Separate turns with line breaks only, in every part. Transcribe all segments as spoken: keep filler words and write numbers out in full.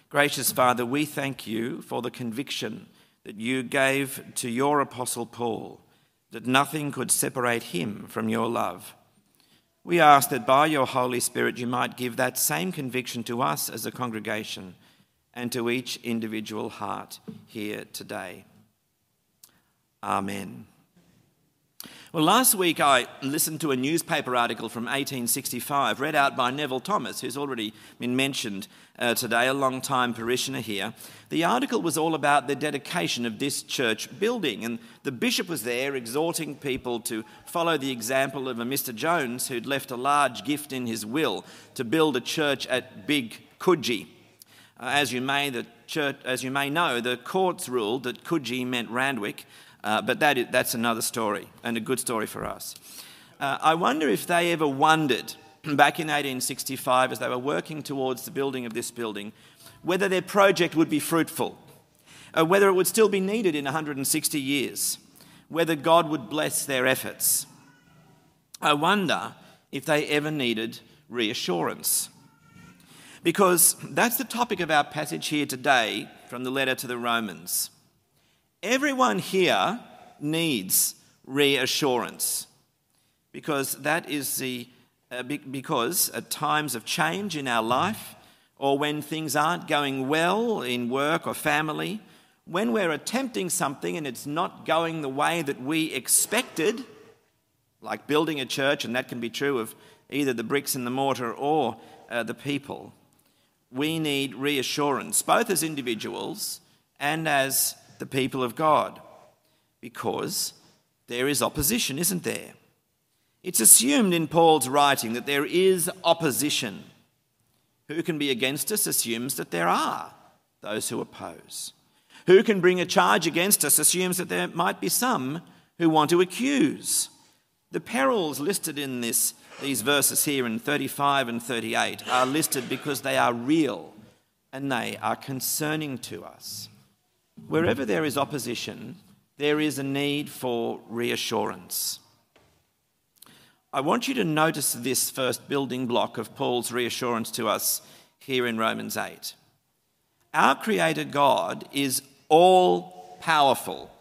Gracious Father, we thank you for the conviction that you gave to your Apostle Paul, that nothing could separate him from your love. We ask that by your Holy Spirit you might give that same conviction to us as a congregation and to each individual heart here today. Amen. Well, last week I listened to a newspaper article from eighteen sixty-five read out by Neville Thomas, who's already been mentioned uh, today, a long-time parishioner here. The article was all about the dedication of this church building, and the bishop was there exhorting people to follow the example of a Mister Jones who'd left a large gift in his will to build a church at Big Coogee. Uh, as you may, the church, as you may know, the courts ruled that Coogee meant Randwick, Uh, but that is, that's another story, and a good story for us. Uh, I wonder if they ever wondered, back in eighteen sixty-five, as they were working towards the building of this building, whether their project would be fruitful, uh, whether it would still be needed in one hundred sixty years, whether God would bless their efforts. I wonder if they ever needed reassurance. Because that's the topic of our passage here today from the letter to the Romans. Everyone here needs reassurance because that is the uh, because at times of change in our life, or when things aren't going well in work or family, when we're attempting something and it's not going the way that we expected, like building a church, and that can be true of either the bricks and the mortar or uh, the people, we need reassurance, both as individuals and as the people of God, because there is opposition, isn't there? It's assumed in Paul's writing that there is opposition. Who can be against us assumes that there are those who oppose. Who can bring a charge against us assumes that there might be some who want to accuse. The perils listed in this, these verses here in thirty-five and thirty-eight are listed because they are real and they are concerning to us. Wherever there is opposition, there is a need for reassurance. I want you to notice this first building block of Paul's reassurance to us here in Romans eight. Our Creator God is all-powerful.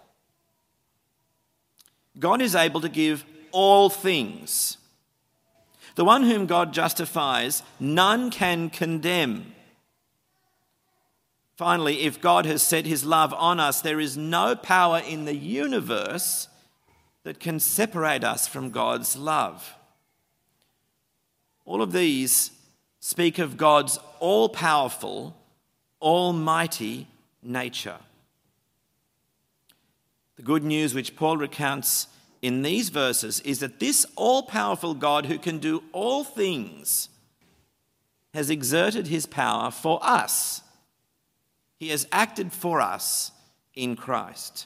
God is able to give all things. The one whom God justifies, none can condemn. Finally, if God has set his love on us, there is no power in the universe that can separate us from God's love. All of these speak of God's all-powerful, almighty nature. The good news which Paul recounts in these verses is that this all-powerful God who can do all things has exerted his power for us. He has acted for us in Christ.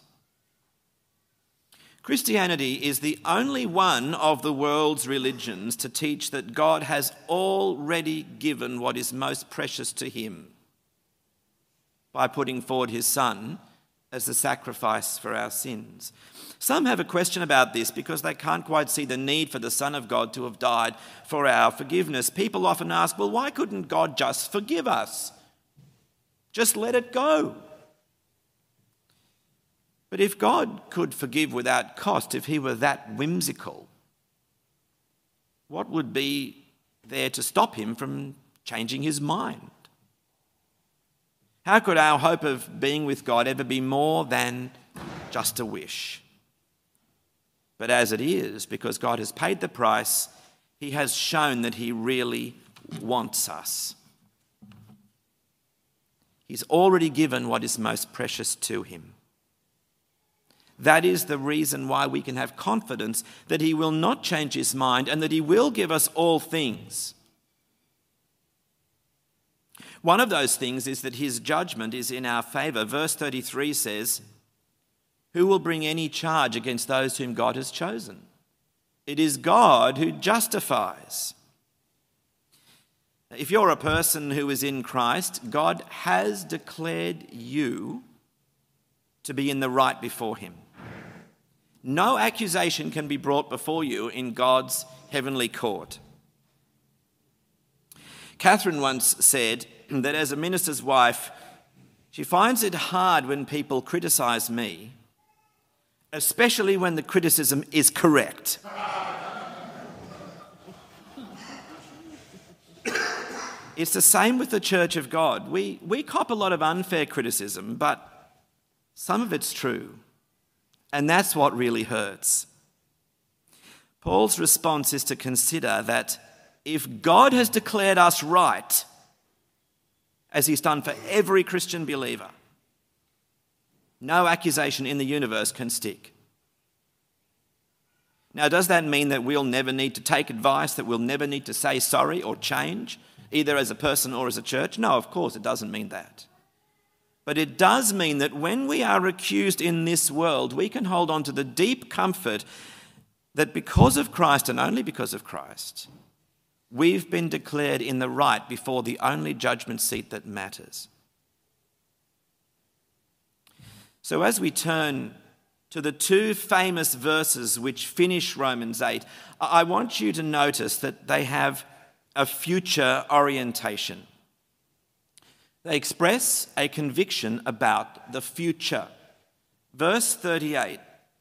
Christianity is the only one of the world's religions to teach that God has already given what is most precious to him by putting forward his Son as the sacrifice for our sins. Some have a question about this because they can't quite see the need for the Son of God to have died for our forgiveness. People often ask, well, why couldn't God just forgive us? Just let it go. But if God could forgive without cost, if he were that whimsical, what would be there to stop him from changing his mind? How could our hope of being with God ever be more than just a wish? But as it is, because God has paid the price, he has shown that he really wants us. He's already given what is most precious to him. That is the reason why we can have confidence that he will not change his mind and that he will give us all things. One of those things is that his judgment is in our favour. Verse thirty-three says, "Who will bring any charge against those whom God has chosen? It is God who justifies." If you're a person who is in Christ, God has declared you to be in the right before him. No accusation can be brought before you in God's heavenly court. Catherine once said that as a minister's wife, she finds it hard when people criticise me, especially when the criticism is correct. It's the same with the Church of God. We, we cop a lot of unfair criticism, but some of it's true. And that's what really hurts. Paul's response is to consider that if God has declared us right, as he's done for every Christian believer, no accusation in the universe can stick. Now, does that mean that we'll never need to take advice, that we'll never need to say sorry or change, either as a person or as a church? No, of course, it doesn't mean that. But it does mean that when we are accused in this world, we can hold on to the deep comfort that because of Christ and only because of Christ, we've been declared in the right before the only judgment seat that matters. So as we turn to the two famous verses which finish Romans eight, I want you to notice that they have a future orientation. They express a conviction about the future. Verse thirty-eight,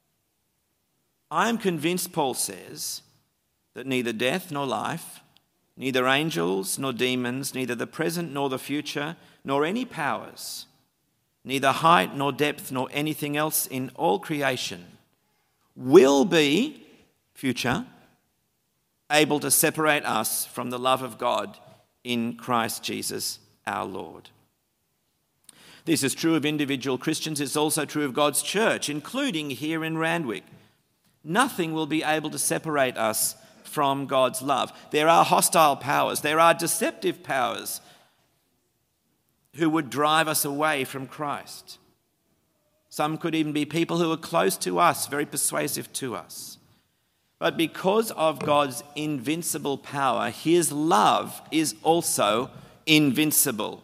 I am convinced, Paul says, that neither death nor life, neither angels nor demons, neither the present nor the future, nor any powers, neither height nor depth nor anything else in all creation will be, future, able to separate us from the love of God in Christ Jesus our Lord. This is true of individual Christians. It's also true of God's church, including here in Randwick. Nothing will be able to separate us from God's love. There are hostile powers. There are deceptive powers who would drive us away from Christ. Some could even be people who are close to us, very persuasive to us. But because of God's invincible power, his love is also invincible.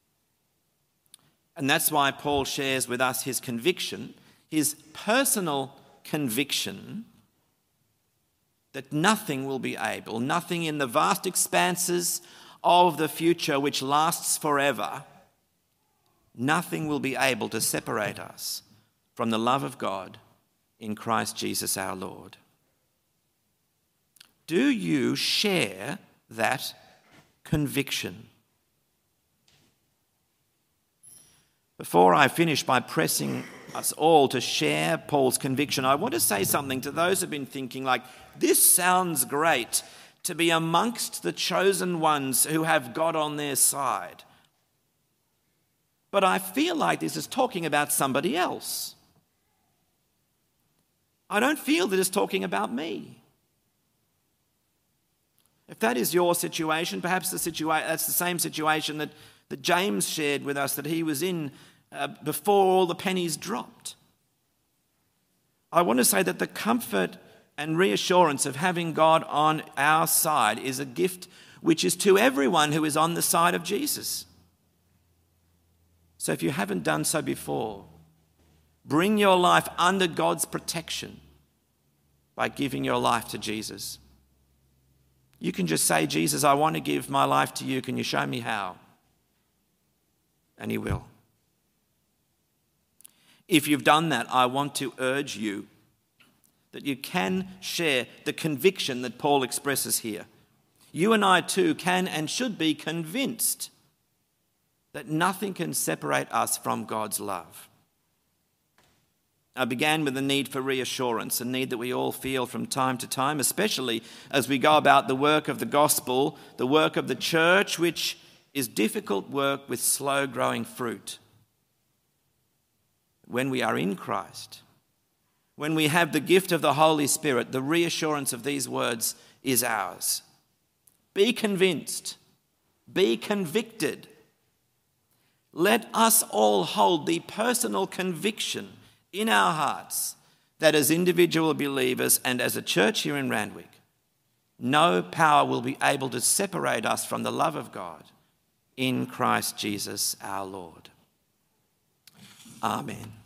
And that's why Paul shares with us his conviction, his personal conviction, that nothing will be able, nothing in the vast expanses of the future which lasts forever, nothing will be able to separate us from the love of God in Christ Jesus our Lord. Do you share that conviction? Before I finish by pressing us all to share Paul's conviction, I want to say something to those who've been thinking like, this sounds great to be amongst the chosen ones who have God on their side. But I feel like this is talking about somebody else. I don't feel that it's talking about me. If that is your situation, perhaps the situa- that's the same situation that, that James shared with us that he was in uh, before all the pennies dropped. I want to say that the comfort and reassurance of having God on our side is a gift which is to everyone who is on the side of Jesus. So if you haven't done so before, bring your life under God's protection by giving your life to Jesus. You can just say, Jesus, I want to give my life to you. Can you show me how? And he will. If you've done that, I want to urge you that you can share the conviction that Paul expresses here. You and I too can and should be convinced that nothing can separate us from God's love. I began with the need for reassurance, a need that we all feel from time to time, especially as we go about the work of the gospel, the work of the church, which is difficult work with slow-growing fruit. When we are in Christ, when we have the gift of the Holy Spirit, the reassurance of these words is ours. Be convinced. Be convicted. Let us all hold the personal conviction in our hearts that as individual believers and as a church here in Randwick, no power will be able to separate us from the love of God in Christ Jesus our Lord. Amen.